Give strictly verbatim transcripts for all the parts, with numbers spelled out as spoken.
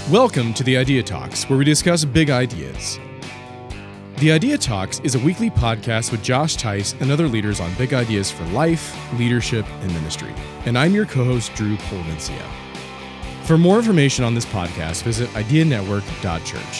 Welcome to the Idea Talks, where we discuss big ideas. The Idea Talks is a weekly podcast with Josh Tice and other leaders on big ideas for life, leadership, and ministry. And I'm your co-host, Drew Polvencia. For more information on this podcast, visit idea network dot church.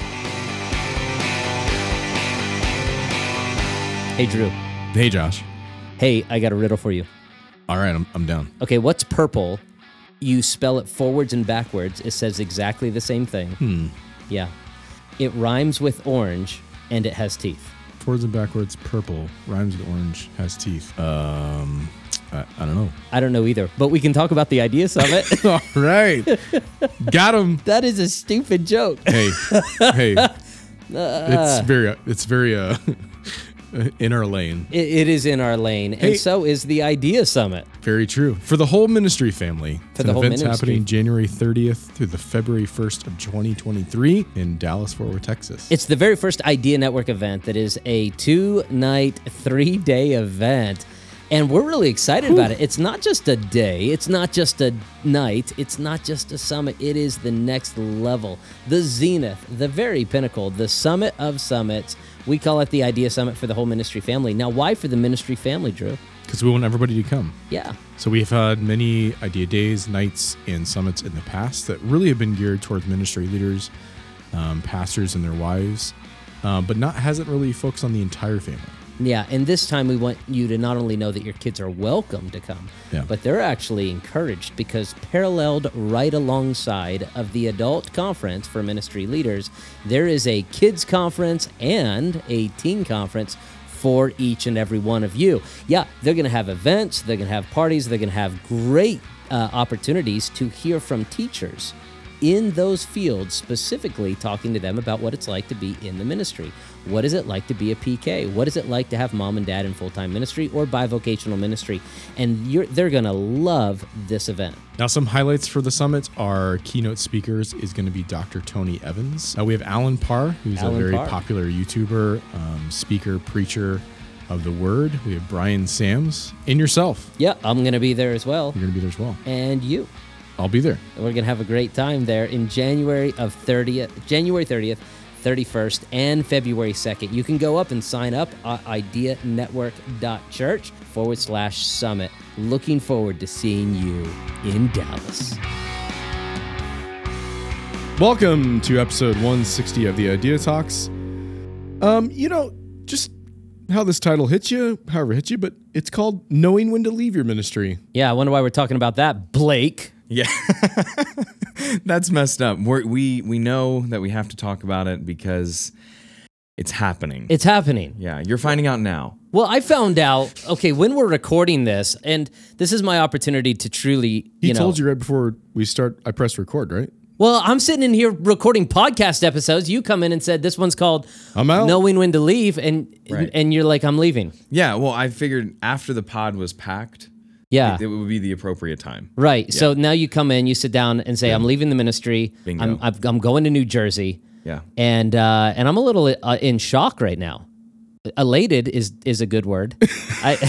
Hey, Drew. Hey, Josh. Hey, I got a riddle for you. All right, I'm, I'm down. Okay, what's purple? You spell it forwards and backwards. It says exactly the same thing. Hmm. Yeah. It rhymes with orange, and it has teeth. Forwards and backwards, purple, rhymes with orange, has teeth. Um, I, I don't know. I don't know either, but we can talk about the idea summit. All right. Got him. That is a stupid joke. Hey, hey. It's very, it's very, uh, in our lane. It, it is in our lane, Hey. and so is the idea summit. Very true. For the whole ministry family. For It's the an whole event's ministry. happening January thirtieth through the February first of twenty twenty-three in Dallas, Fort Worth, Texas. It's the very first Idea Network event that is a two-night, three-day event, and we're really excited about it. It's not just a day. It's not just a night. It's not just a summit. It is the next level, the zenith, the very pinnacle, the summit of summits. We call it the Idea Summit for the whole ministry family. Now, why for the ministry family, Drew? Because we want everybody to come. Yeah. So we've had many idea days, nights, and summits in the past that really have been geared towards ministry leaders, um, pastors and their wives, um, but not hasn't really focused on the entire family. Yeah, and this time we want you to not only know that your kids are welcome to come, Yeah. but they're actually encouraged, because paralleled right alongside of the adult conference for ministry leaders, there is a kids conference and a teen conference for each and every one of you. Yeah, they're going to have events, they're going to have parties, they're going to have great uh, opportunities to hear from teachers in those fields, specifically talking to them about what it's like to be in the ministry. What is it like to be a P K? What is it like to have mom and dad in full-time ministry or bivocational ministry? And you're, they're going to love this event. Now, some highlights for the summit are keynote speakers is going to be Doctor Tony Evans. Uh, we have Alan Parr, who's Alan a very Parr. popular YouTuber, um, speaker, preacher of the word. We have Brian Sams and yourself. Yeah, I'm going to be there as well. You're going to be there as well. And you. I'll be there. And we're going to have a great time there in January of thirtieth, January thirtieth, thirty-first, and February second. You can go up and sign up at idea network dot church forward slash summit. Looking forward to seeing you in Dallas. Welcome to episode one sixty of the Idea Talks. Um, you know, just how this title hits you, however it hits you, but it's called Knowing When to Leave Your Ministry. Yeah, I wonder why we're talking about that, Blake. Yeah, that's messed up. We're, we we know that we have to talk about it because it's happening. It's happening. yeah, you're finding out now. Well, I found out, okay, when we're recording this, and this is my opportunity to truly, He you know. told you right before we start, I pressed record, right? Well, I'm sitting in here recording podcast episodes. You come in and said, this one's called I'm out. Knowing When to Leave, and Right. and you're like, I'm leaving. Yeah, well, I figured after the pod was packed, Yeah. it, it would be the appropriate time. Right. So now you come in, you sit down and say, I'm leaving the ministry. Bingo. I'm, I'm, I'm going to New Jersey. Yeah. And uh, and I'm a little uh, in shock right now. Elated is is a good word. I,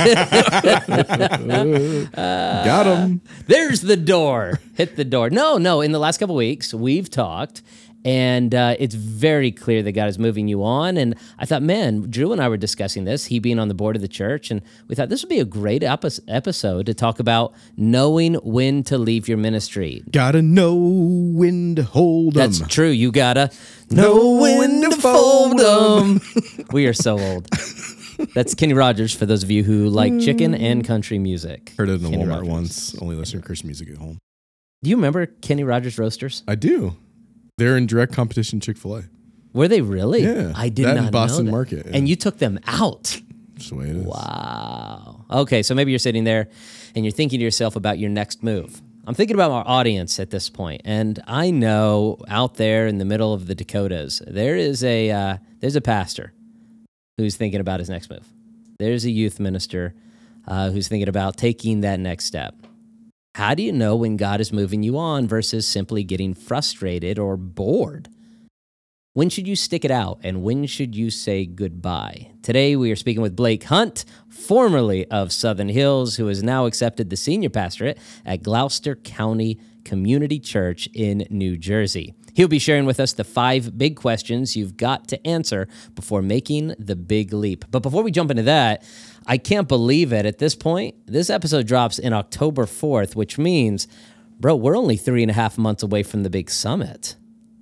Got him. there's the door. Hit the door. No, no. In the last couple weeks, we've talked, and uh, it's very clear that God is moving you on. And I thought, man, Drew and I were discussing this, he being on the board of the church, and we thought this would be a great epi- episode to talk about knowing when to leave your ministry. Gotta know when to hold 'em. That's true. You gotta know when to fold them. We are so old. That's Kenny Rogers for those of you who like chicken and country music. Heard it in the Kenny Walmart Rogers. once. Only listen to Christian music at home. Do you remember Kenny Rogers Roasters? I do. They're in direct competition Chick-fil-A. Were they really? Yeah, I did that not in Boston know that. Market, yeah. And you took them out. That's the way it is. Wow. Okay, so maybe you're sitting there and you're thinking to yourself about your next move. I'm thinking about our audience at this point, and I know out there in the middle of the Dakotas, there is a uh, there's a pastor who's thinking about his next move. There's a youth minister uh, who's thinking about taking that next step. How do you know when God is moving you on versus simply getting frustrated or bored? When should you stick it out, and when should you say goodbye? Today, we are speaking with Blake Hunt, formerly of Southern Hills, who has now accepted the senior pastorate at Gloucester County Community Church in New Jersey. He'll be sharing with us the five big questions you've got to answer before making the big leap. But before we jump into that, I can't believe it. At this point, this episode drops in October fourth, which means, bro, we're only three and a half months away from the big summit.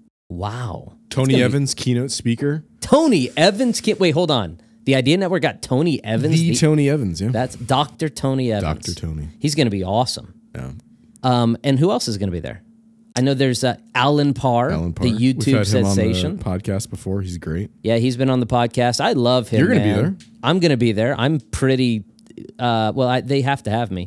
Wow. Tony Evans, be... keynote speaker. Tony Evans. Can... Wait, hold on. The Idea Network got Tony Evans. The, the Tony Evans, yeah. That's Doctor Tony Evans. Doctor Tony. He's going to be awesome. Yeah. Um, and who else is going to be there? I know there's uh, Alan Parr, Alan Parr, the YouTube We've had sensation. Him on the podcast before. He's great. Yeah, he's been on the podcast. I love him. You're going to be man. there. I'm going to be there. I'm pretty. Uh, well, I, they have to have me.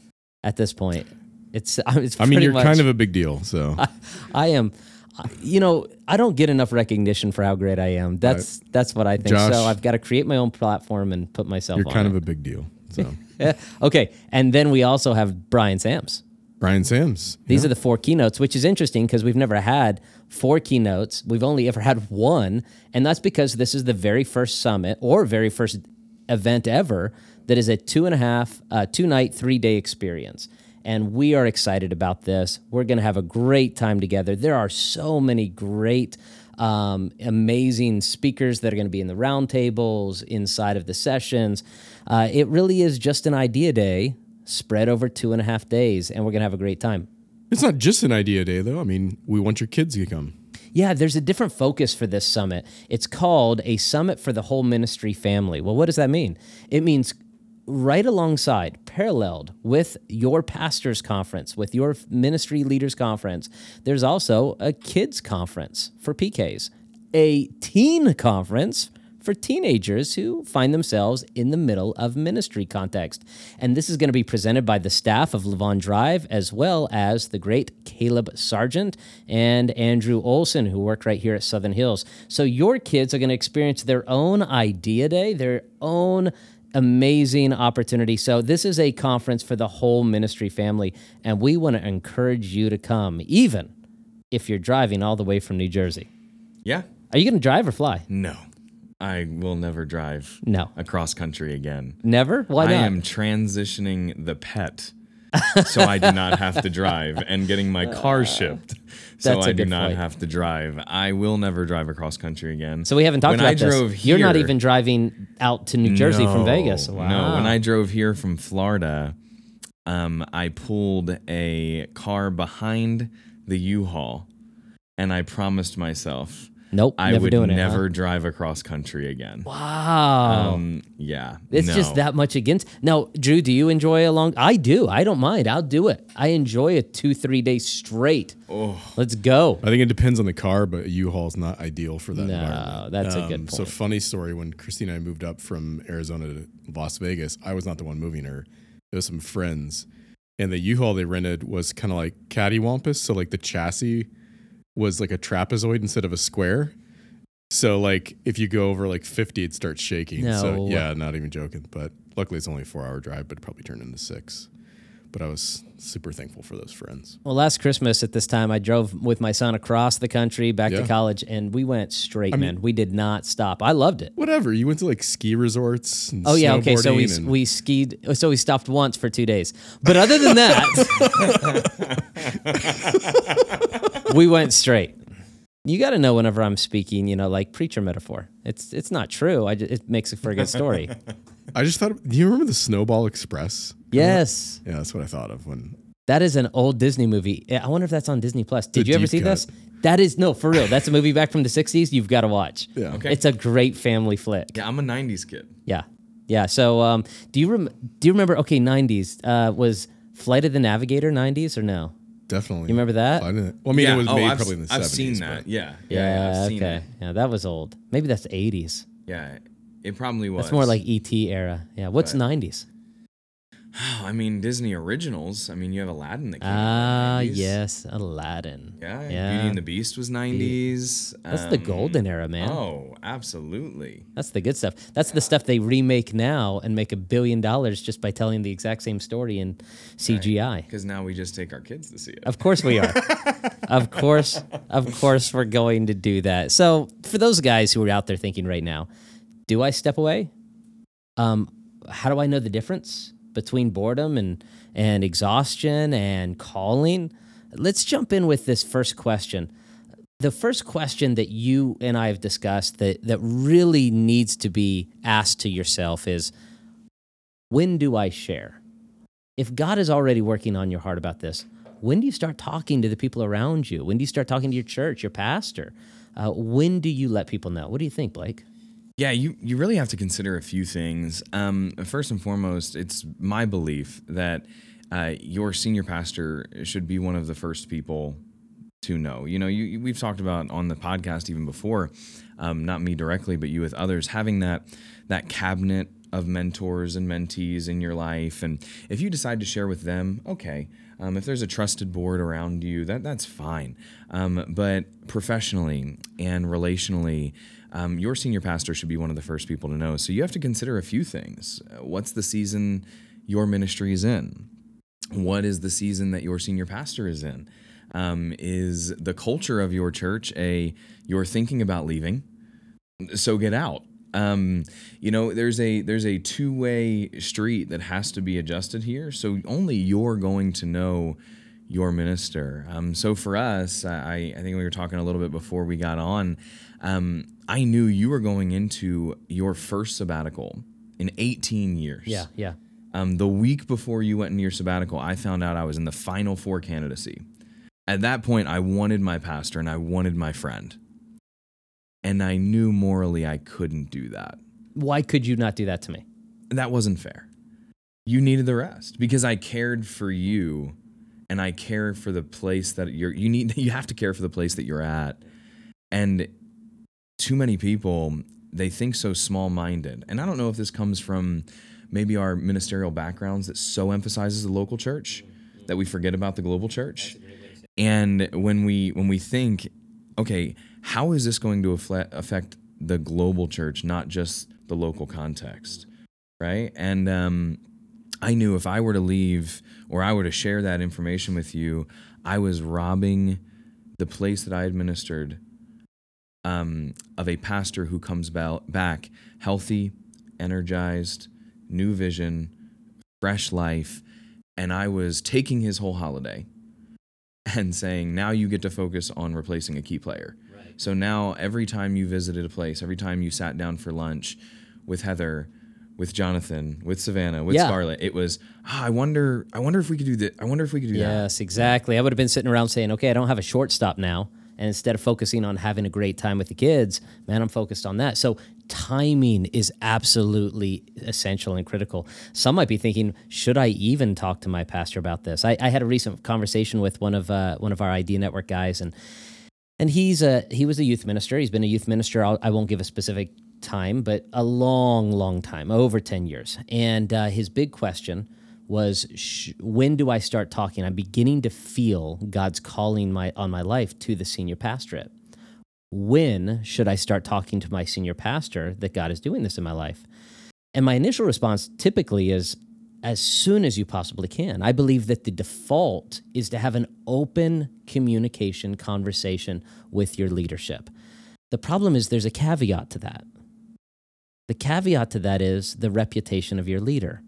At this point, it's. it's I mean, you're much, kind of a big deal. So I, I am. You know, I don't get enough recognition for how great I am. That's right. That's what I think. Josh, so I've got to create my own platform and put myself. You're on kind it. of a big deal. So okay, and then we also have Brian Sams. Brian Sams. These yeah. are the four keynotes, which is interesting because we've never had four keynotes. We've only ever had one, and that's because this is the very first summit or very first event ever that is a two and a half, uh, two night, three day experience. And we are excited about this. We're going to have a great time together. There are so many great, um, amazing speakers that are going to be in the roundtables, inside of the sessions. Uh, it really is just an idea day spread over two and a half days, and we're going to have a great time. It's not just an idea day, though. I mean, we want your kids to come. Yeah, there's a different focus for this summit. It's called a summit for the whole ministry family. Well, what does that mean? It means right alongside, paralleled with your pastor's conference, with your ministry leaders conference, there's also a kids conference for P Ks, a teen conference for teenagers who find themselves in the middle of ministry context. And this is going to be presented by the staff of Levon Drive, as well as the great Caleb Sargent and Andrew Olson, who work right here at Southern Hills. So your kids are going to experience their own idea day, their own amazing opportunity. So this is a conference for the whole ministry family, and we want to encourage you to come, even if you're driving all the way from New Jersey. Yeah. Are you going to drive or fly? No. I will never drive no. across country again. Never? Why not? I am transitioning the pet so I do not have to drive and getting my car shipped so That's a I do good not point. have to drive. I will never drive across country again. So we haven't talked when about I this. drove here, You're not even driving out to New Jersey no, from Vegas. Wow. No, when I drove here from Florida, um, I pulled a car behind the U-Haul, and I promised myself Nope, I never would doing never it, huh? drive across country again. Wow. Um, yeah. It's no. just that much against. Now, Drew, do you enjoy a long? I do. I don't mind. I'll do it. I enjoy a two, three days straight. Oh. Let's go. I think it depends on the car, but a U-Haul is not ideal for that No, environment. that's a good point. So funny story, when Christina and I moved up from Arizona to Las Vegas, I was not the one moving her. It was some friends. And the U-Haul they rented was kind of like cattywampus. So like the chassis was like a trapezoid instead of a square. So, like, if you go over, like, fifty, it starts shaking. No. So, yeah, not even joking. But luckily, it's only a four-hour drive, but it probably turned into six. But I was super thankful for those friends. Well, last Christmas at this time, I drove with my son across the country back Yeah. to college, and we went straight, I mean- man. We did not stop. I loved it. Whatever. You went to, like, ski resorts and Oh, yeah, okay. So we snowboarding and- we skied. So we stopped once for two days. But other than that, we went straight. You got to know whenever I'm speaking, you know, like preacher metaphor. It's it's not true. I just, it makes it for a good story. I just thought, do you remember the Snowball Express? Yes. Yeah, that's what I thought of when... That is an old Disney movie. I wonder if that's on Disney Plus. Did The you ever deep see cut. this? That is, no, for real. That's a movie back from the sixties. You've got to watch. Yeah. Okay. It's a great family flick. Yeah, I'm a nineties kid. Yeah. Yeah. So um, do you rem- do you remember, okay, nineties, uh, was Flight of the Navigator nineties or no? Definitely. You remember that? I didn't, well, I mean, yeah. it was oh, made I've, probably in the I've seventies. seen that. but- Yeah. Yeah, Yeah, yeah, I've seen okay. it. Yeah, that was old. Maybe that's eighties. Yeah, it probably was. That's more like E T era. Yeah. What's But- nineties? Oh, I mean, Disney originals. I mean, you have Aladdin that came out Ah, in the nineties. yes, Aladdin. Yeah, yeah. Beauty and the Beast was nineties. That's the Um, golden era, man. Oh, absolutely. That's the good stuff. That's the stuff they remake now and make a billion dollars just by telling the exact same story in C G I. Because now we just take our kids to see it. Of course we are. Of course, of course we're going to do that. So for those guys who are out there thinking right now, do I step away? Um, how do I know the difference between boredom and, and exhaustion and calling? Let's jump in with this first question. The first question that you and I have discussed that, that really needs to be asked to yourself is, when do I share? If God is already working on your heart about this, when do you start talking to the people around you? When do you start talking to your church, your pastor? Uh, when do you let people know? What do you think, Blake? Yeah, you, you really have to consider a few things. Um, first and foremost, it's my belief that uh, your senior pastor should be one of the first people to know. You know, you, we've talked about on the podcast even before, um, not me directly, but you with others, having that that cabinet of mentors and mentees in your life. And if you decide to share with them, okay. Um, if there's a trusted board around you, that that's fine. Um, but professionally and relationally, um, your senior pastor should be one of the first people to know. So you have to consider a few things. What's the season your ministry is in? What is the season that your senior pastor is in? Um, is the culture of your church a you're thinking about leaving, so get out? Um, you know, there's a there's a two-way street that has to be adjusted here. So only you're going to know your minister. Um, so for us, I, I think we were talking a little bit before we got on. Um, I knew you were going into your first sabbatical in eighteen years. Yeah, yeah. Um, the week before you went into your sabbatical, I found out I was in the final four candidacy. At that point, I wanted my pastor and I wanted my friend. And I knew morally I couldn't do that. Why could you not do that to me? That wasn't fair. You needed the rest because I cared for you and I care for the place that you're, you need, you have to care for the place that you're at. And too many people, they think so small-minded. And I don't know if this comes from maybe our ministerial backgrounds that so emphasizes the local church that we forget about the global church. And when we when we think, okay, how is this going to affect the global church, not just the local context, right? And um, I knew if I were to leave or I were to share that information with you, I was robbing the place that I administered um, of a pastor who comes back healthy, energized, new vision, fresh life, and I was taking his whole holiday and saying, now you get to focus on replacing a key player. Right. So now every time you visited a place, every time you sat down for lunch with Heather, with Jonathan, with Savannah, with yeah. Scarlett, it was, oh, I wonder, I wonder if we could do that. I wonder if we could do yes, that. Yes, exactly. I would have been sitting around saying, okay, I don't have a shortstop now. And instead of focusing on having a great time with the kids, man, I'm focused on that. So timing is absolutely essential and critical. Some might be thinking, should I even talk to my pastor about this? I, I had a recent conversation with one of uh, one of our Idea Network guys, and and he's a he was a youth minister. He's been a youth minister. I'll, I won't give a specific time, but a long, long time, over ten years. And uh, his big question was, sh- when do I start talking? I'm beginning to feel God's calling my on my life to the senior pastorate. When should I start talking to my senior pastor that God is doing this in my life? And my initial response typically is, as soon as you possibly can. I believe that the default is to have an open communication conversation with your leadership. The problem is there's a caveat to that. The caveat to that is the reputation of your leader.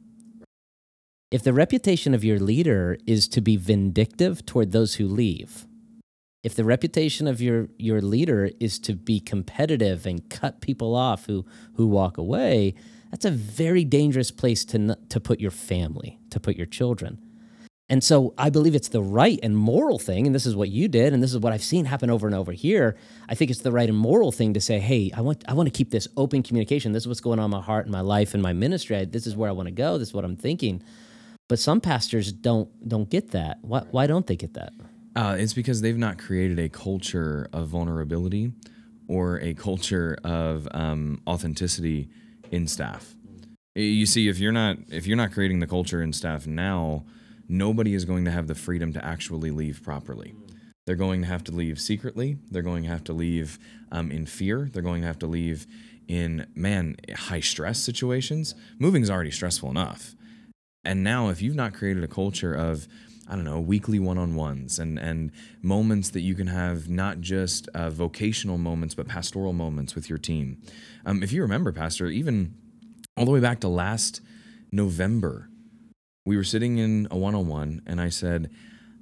If the reputation of your leader is to be vindictive toward those who leave, if the reputation of your, your leader is to be competitive and cut people off who, who walk away, that's a very dangerous place to, to put your family, to put your children. And so I believe it's the right and moral thing, and this is what you did, and this is what I've seen happen over and over here. I think it's the right and moral thing to say, hey, I want I want to keep this open communication. This is what's going on in my heart and my life and my ministry. This is where I want to go. This is what I'm thinking. But some pastors don't don't get that. Why, why don't they get that? Uh, it's because they've not created a culture of vulnerability or a culture of um, authenticity in staff. You see, if you're not if you're not creating the culture and staff now, nobody is going to have the freedom to actually leave properly. They're going to have to leave secretly. They're going to have to leave um, in fear. They're going to have to leave in, man, high stress situations. Moving is already stressful enough. And now if you've not created a culture of, I don't know, weekly one-on-ones and, and moments that you can have, not just uh, vocational moments, but pastoral moments with your team. Um, if you remember, Pastor, even all the way back to last November, we were sitting in a one-on-one and I said,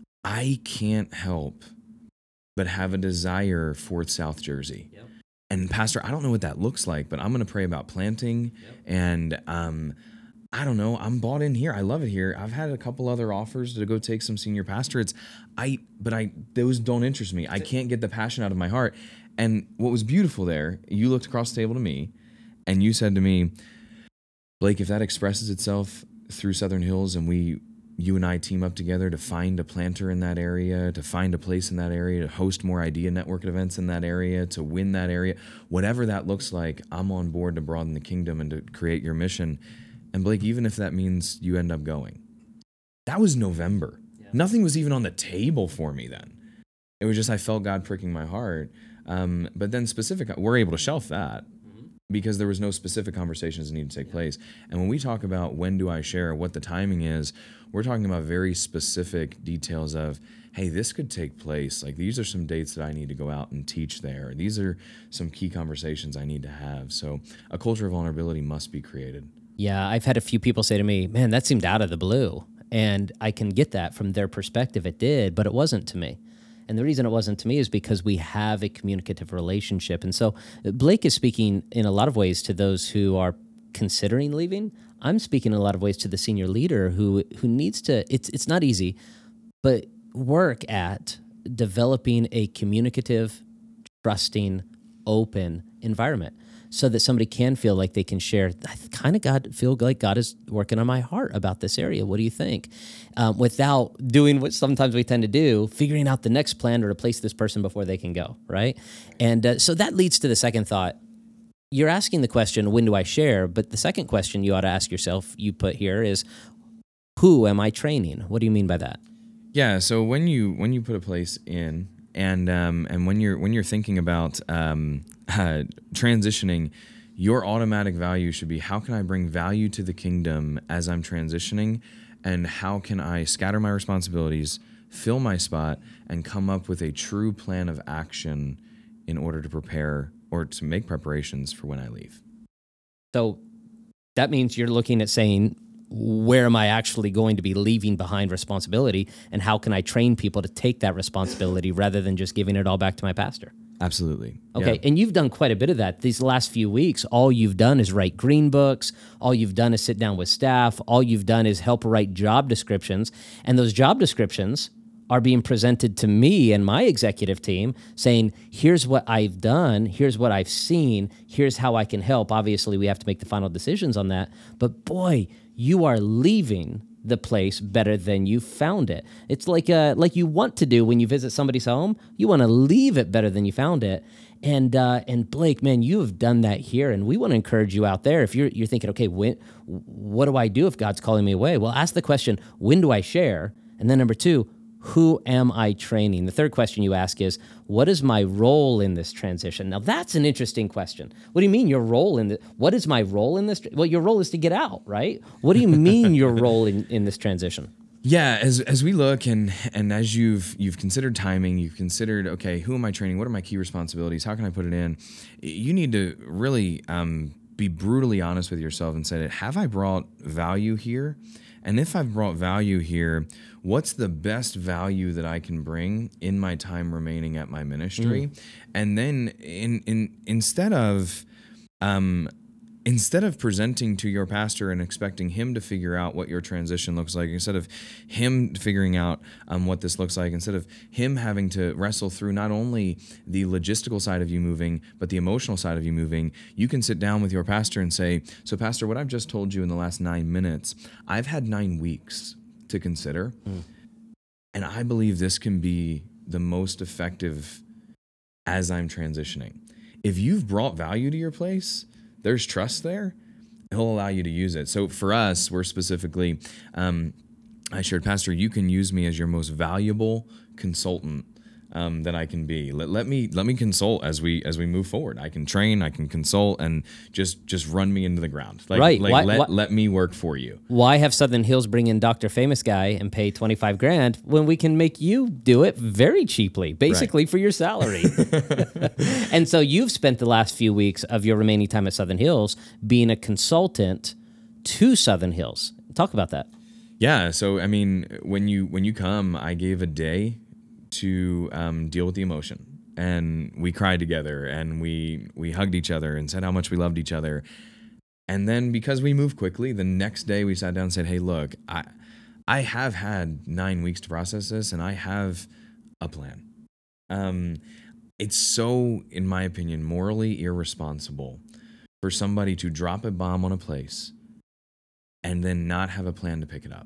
I can't help but have a desire for South Jersey. Yep. And Pastor, I don't know what that looks like, but I'm going to pray about planting. Yep. And um, I don't know, I'm bought in here. I love it here. I've had a couple other offers to go take some senior pastorates. I, but I, those don't interest me. I can't get the passion out of my heart. And what was beautiful there, you looked across the table to me and you said to me, Blake, if that expresses itself through Southern Hills and we, you and I team up together to find a planter in that area, to find a place in that area, to host more idea network events in that area, to win that area, whatever that looks like, I'm on board to broaden the kingdom and to create your mission. And Blake, even if that means you end up going. That was November. Yeah. Nothing was even on the table for me then. It was just I felt God pricking my heart. Um, but then specific, we're able to shelf that because there was no specific conversations that needed to take place. And when we talk about when do I share, what the timing is, we're talking about very specific details of, hey, this could take place. Like these are some dates that I need to go out and teach there. These are some key conversations I need to have. So a culture of vulnerability must be created. Yeah, I've had a few people say to me, man, that seemed out of the blue. And I can get that from their perspective. It did, but it wasn't to me. And the reason it wasn't to me is because we have a communicative relationship. And so Blake is speaking in a lot of ways to those who are considering leaving. I'm speaking in a lot of ways to the senior leader who who needs to, it's it's not easy, but work at developing a communicative, trusting, open environment so that somebody can feel like they can share. I kind of got feel like God is working on my heart about this area. What do you think? Um, without doing what sometimes we tend to do, figuring out the next plan to replace this person before they can go, right? And uh, so that leads to the second thought. You're asking the question, when do I share? But the second question you ought to ask yourself, you put here, is who am I training? What do you mean by that? Yeah, so when you when you put a place in, and um, and when you're when you're thinking about um, uh, transitioning, your automatic value should be, how can I bring value to the kingdom as I'm transitioning, and how can I scatter my responsibilities, fill my spot, and come up with a true plan of action in order to prepare or to make preparations for when I leave. So that means you're looking at saying, where am I actually going to be leaving behind responsibility, and how can I train people to take that responsibility rather than just giving it all back to my pastor? Absolutely. Okay, yeah. And you've done quite a bit of that. These last few weeks, all you've done is write green books. All you've done is sit down with staff. All you've done is help write job descriptions. And those job descriptions are being presented to me and my executive team saying, here's what I've done, here's what I've seen, here's how I can help. Obviously, we have to make the final decisions on that. But boy, you are leaving the place better than you found it. It's like uh, like you want to do when you visit somebody's home. You want to leave it better than you found it. And uh, and Blake, man, you have done that here, and we want to encourage you out there. If you're you're thinking, okay, when, what do I do if God's calling me away? Well, ask the question, when do I share? And then number two, who am I training? The third question you ask is, what is my role in this transition? Now, that's an interesting question. What do you mean your role in the, what is my role in this? Well, your role is to get out, right? What do you mean your role in, in this transition? Yeah, as as we look and and as you've you've considered timing, you've considered, okay, who am I training? What are my key responsibilities? How can I put it in? You need to really um, be brutally honest with yourself and say, have I brought value here? And if I've brought value here, what's the best value that I can bring in my time remaining at my ministry? Mm. And then in in instead of um, instead of presenting to your pastor and expecting him to figure out what your transition looks like, instead of him figuring out um, what this looks like, instead of him having to wrestle through not only the logistical side of you moving, but the emotional side of you moving, you can sit down with your pastor and say, so pastor, what I've just told you in the last nine minutes, I've had nine weeks to consider. Mm. And I believe this can be the most effective as I'm transitioning. If you've brought value to your place, there's trust there, He'll allow you to use it. So for us, we're specifically, um, I shared, Pastor, you can use me as your most valuable consultant um, that I can be. Let, let me let me consult as we as we move forward. I can train, I can consult, and just just run me into the ground. Like, Right. Like Why- let why- let me work for you. Why have Southern Hills bring in Doctor Famous Guy and pay twenty-five grand when we can make you do it very cheaply, basically for your salary? And so you've spent the last few weeks of your remaining time at Southern Hills being a consultant to Southern Hills. Talk about that. Yeah. So I mean, when you when you come, I gave a day to um, deal with the emotion, and we cried together, and we we hugged each other, and said how much we loved each other. And then because we moved quickly, the next day we sat down and said, "Hey, look, I I have had nine weeks to process this, and I have a plan." Um, it's so, in my opinion, morally irresponsible for somebody to drop a bomb on a place and then not have a plan to pick it up.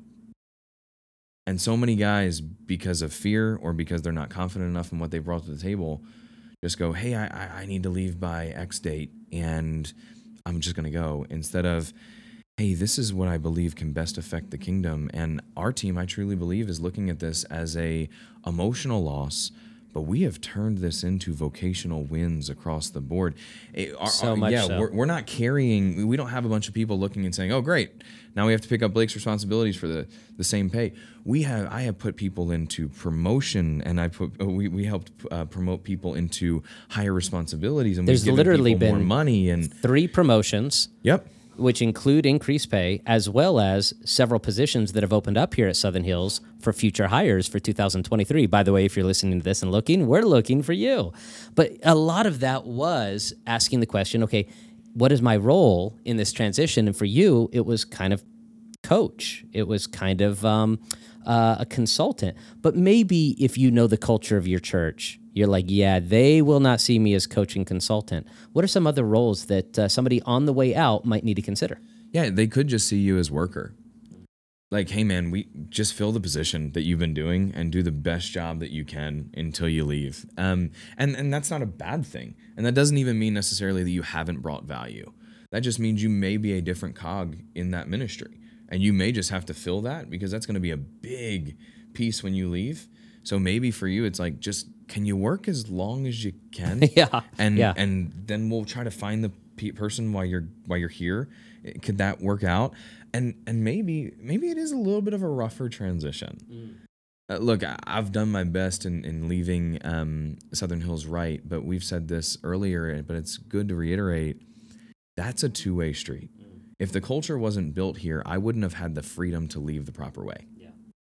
And so many guys, because of fear or because they're not confident enough in what they've brought to the table, just go, hey, I, I need to leave by X date and I'm just going to go. Instead of, hey, this is what I believe can best affect the kingdom. And our team, I truly believe, is looking at this as a emotional loss, but we have turned this into vocational wins across the board. It, our, So our- much yeah, so. We're, we're not carrying, we don't have a bunch of people looking and saying, oh, great, now we have to pick up Blake's responsibilities for the, the same pay. We have, I have put people into promotion, and I put, we, we helped uh, promote people into higher responsibilities, and There's we've given literally people more been money. And Three promotions, yep. which include increased pay, as well as several positions that have opened up here at Southern Hills for future hires for two thousand twenty-three. By the way, if you're listening to this and looking, we're looking for you. But a lot of that was asking the question, okay, what is my role in this transition? And for you, it was kind of coach. It was kind of um, uh, a consultant. But maybe if you know the culture of your church, you're like, yeah, they will not see me as coaching consultant. What are some other roles that uh, somebody on the way out might need to consider? Yeah, they could just see you as worker. Like, hey, man, we just fill the position that you've been doing and do the best job that you can until you leave. Um, and, and that's not a bad thing. And that doesn't even mean necessarily that you haven't brought value. That just means you may be a different cog in that ministry. And you may just have to fill that because that's going to be a big piece when you leave. So maybe for you, it's like, just can you work as long as you can? Yeah, And yeah. and then we'll try to find the pe- person while you're while you're here. Could that work out? And and maybe maybe it is a little bit of a rougher transition. Mm. Uh, look, I, I've done my best in in leaving um, Southern Hills right, but we've said this earlier, but it's good to reiterate. That's a two-way street. Mm. If the culture wasn't built here, I wouldn't have had the freedom to leave the proper way. Yeah.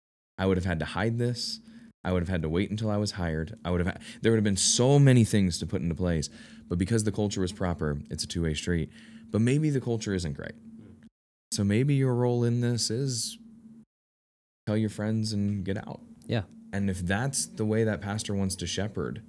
I would have had to hide this. I would have had to wait until I was hired. I would have had, there would have been so many things to put into place, but because the culture was proper, it's a two-way street. But maybe the culture isn't great. So maybe your role in this is tell your friends and get out. Yeah. And if that's the way that pastor wants to shepherd,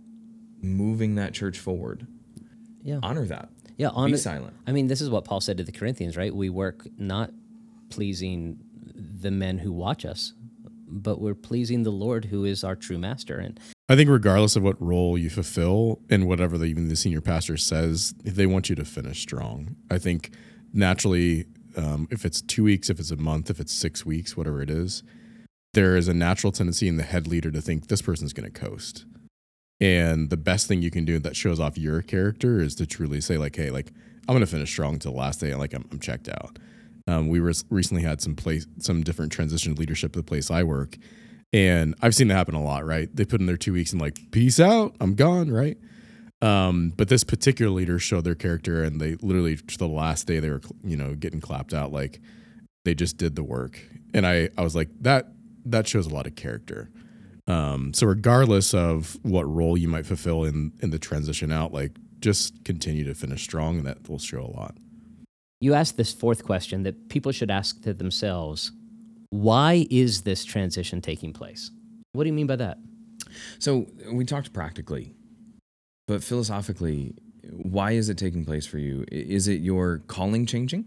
moving that church forward, Yeah. honor that. Yeah, honor, Be silent. I mean, this is what Paul said to the Corinthians, right? We work not pleasing the men who watch us, but we're pleasing the Lord who is our true master. And I think regardless of what role you fulfill and whatever the, even the senior pastor says, if they want you to finish strong. I think naturally, um, if it's two weeks, if it's a month, if it's six weeks, whatever it is, there is a natural tendency in the head leader to think this person's going to coast. And the best thing you can do that shows off your character is to truly say, like, hey, like, I'm going to finish strong till the last day. Like, I'm, I'm checked out. Um, we res- recently had some place, some different transition leadership at the place I work. And I've seen that happen a lot, right? They put in their two weeks and like, peace out, I'm gone, right? Um, but this particular leader showed their character, and they literally, to the last day, they were, you know, getting clapped out. Like, they just did the work. And I, I was like, that, that shows a lot of character. Um, so regardless of what role you might fulfill in, in the transition out, like, just continue to finish strong, and that will show a lot. you asked this fourth question that people should ask to themselves. Why is this transition taking place? What do you mean by that? So we talked practically, but philosophically, why is it taking place for you? Is it your calling changing,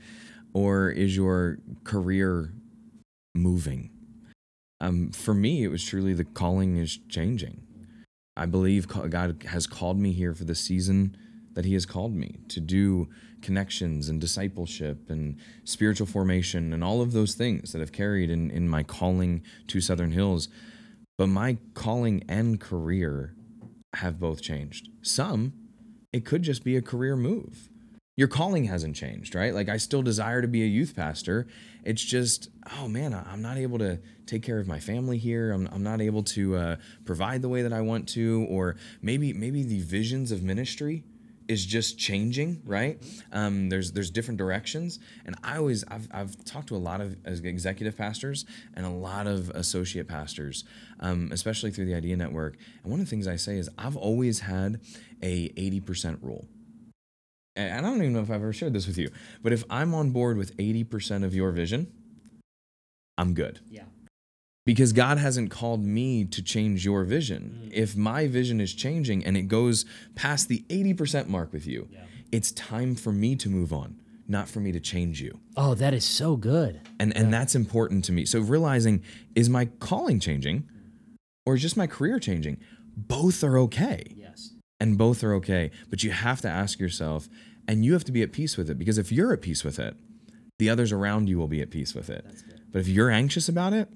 or is your career moving? Um, for me, it was truly the calling is changing. I believe God has called me here for the season that he has called me to do connections and discipleship and spiritual formation and all of those things that have carried in, in my calling to Southern Hills. But my calling and career have both changed. Some, it could just be a career move. Your calling hasn't changed, right? Like I still desire to be a youth pastor. It's just, oh man, I'm not able to take care of my family here. I'm, I'm not able to uh, provide the way that I want to, or maybe maybe the visions of ministry is just changing, right? Um, there's there's different directions, and I always I've I've talked to a lot of executive pastors and a lot of associate pastors, um, especially through the Idea Network. And one of the things I say is I've always had a eighty percent rule. And I don't even know if I've ever shared this with you, but if I'm on board with eighty percent of your vision, I'm good. Yeah. Because God hasn't called me to change your vision. Mm. If my vision is changing and it goes past the eighty percent mark with you, yeah. it's time for me to move on, not for me to change you. Oh, that is so good. And yeah. and that's important to me. So realizing, is my calling changing or is just my career changing? Both are okay. Yes. And both are okay. But you have to ask yourself, and you have to be at peace with it, because if you're at peace with it, the others around you will be at peace with it. That's good. But if you're anxious about it,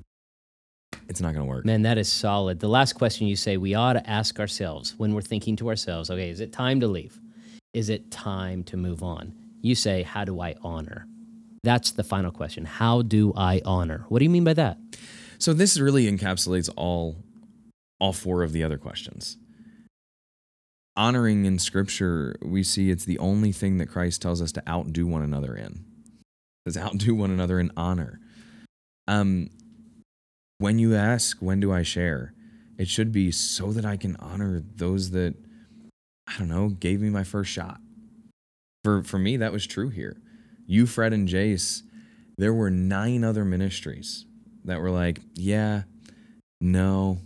it's not going to work. Man, that is solid. The last question you say we ought to ask ourselves when we're thinking to ourselves, okay, is it time to leave? Is it time to move on? You say, how do I honor? That's the final question. How do I honor? What do you mean by that? So this really encapsulates all, all four of the other questions. Honoring in Scripture, we see it's the only thing that Christ tells us to outdo one another in. It's outdo one another in honor. Um. When you ask, when do I share? It should be so that I can honor those that, I don't know, gave me my first shot. For for me, that was true here. You, Fred, and Jace, there were nine other ministries that were like, yeah, no.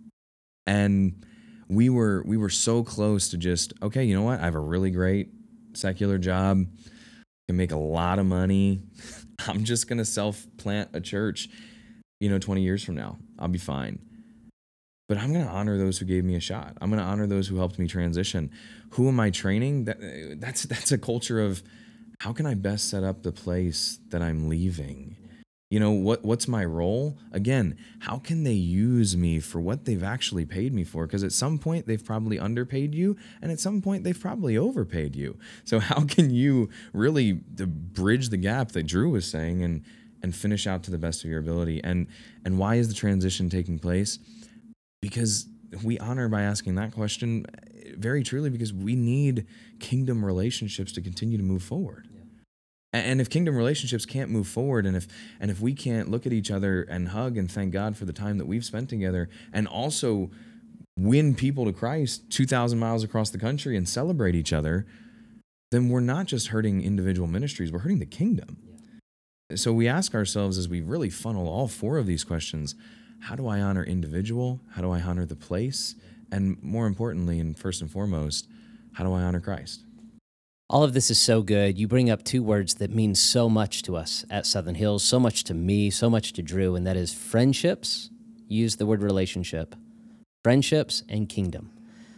And we were we were so close to just, okay, you know what? I have a really great secular job. Can make a lot of money. I'm just going to self-plant a church. You know, twenty years from now, I'll be fine. But I'm going to honor those who gave me a shot. I'm going to honor those who helped me transition. Who am I training? That, that's that's a culture of how can I best set up the place that I'm leaving? You know, what what's my role? Again, how can they use me for what they've actually paid me for? Because at some point, they've probably underpaid you, and at some point, they've probably overpaid you. So how can you really bridge the gap that Drew was saying and and finish out to the best of your ability? And and why is the transition taking place? Because we honor by asking that question very truly, because we need kingdom relationships to continue to move forward. Yeah. And if kingdom relationships can't move forward, and if and if we can't look at each other and hug and thank God for the time that we've spent together, and also win people to Christ two thousand miles across the country and celebrate each other, then we're not just hurting individual ministries, we're hurting the kingdom. So we ask ourselves, as we really funnel all four of these questions, how do I honor individual? How do I honor the place? And more importantly, and first and foremost, how do I honor Christ? All of this is so good. You bring up two words that mean so much to us at Southern Hills, so much to me, so much to Drew, and that is friendships. Use the word relationship. Friendships and kingdom.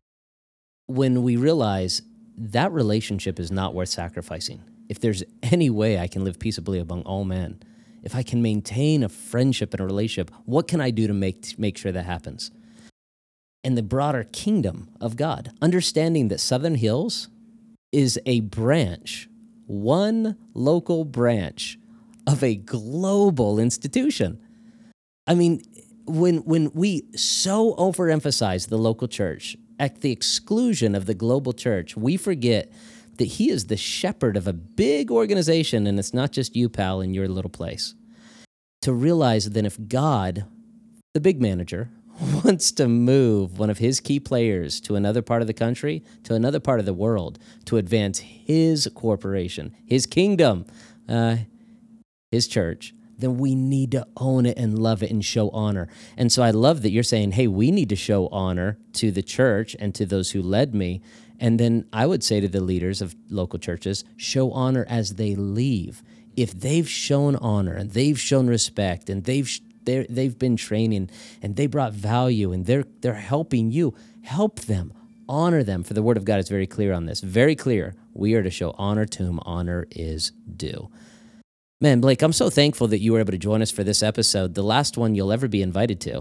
When we realize that relationship is not worth sacrificing, if there's any way I can live peaceably among all men, if I can maintain a friendship and a relationship, what can I do to make, make sure that happens? And the broader kingdom of God, understanding that Southern Hills is a branch, one local branch of a global institution. I mean, when when we so overemphasize the local church at the exclusion of the global church, we forget that he is the shepherd of a big organization, and it's not just you, pal, in your little place. To realize that if God, the big manager, wants to move one of his key players to another part of the country, to another part of the world, to advance his corporation, his kingdom, uh, his church, then we need to own it and love it and show honor. And so I love that you're saying, hey, we need to show honor to the church and to those who led me. And then I would say to the leaders of local churches, show honor as they leave. If they've shown honor and they've shown respect and they've they're, they've been training and they brought value and they're they're helping you, help them, honor them, for the Word of God is very clear on this. Very clear. We are to show honor to whom honor is due. Man, Blake, I'm so thankful that you were able to join us for this episode, the last one you'll ever be invited to.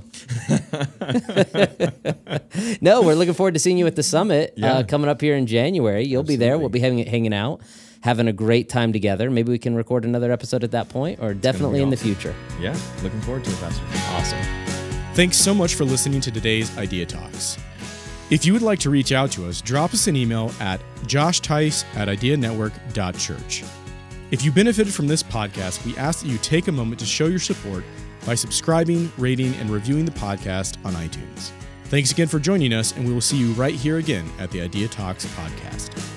No, we're looking forward to seeing you at the summit yeah. uh, coming up here in January. You'll Absolutely. be there. We'll be having, hanging out, having a great time together. Maybe we can record another episode at that point, or definitely in awesome. the future. Yeah, looking forward to it, Pastor. Awesome. Thanks so much for listening to today's Idea Talks. If you would like to reach out to us, drop us an email at josh tice at idea network dot church. If you benefited from this podcast, we ask that you take a moment to show your support by subscribing, rating, and reviewing the podcast on iTunes. Thanks again for joining us, and we will see you right here again at the Idea Talks podcast.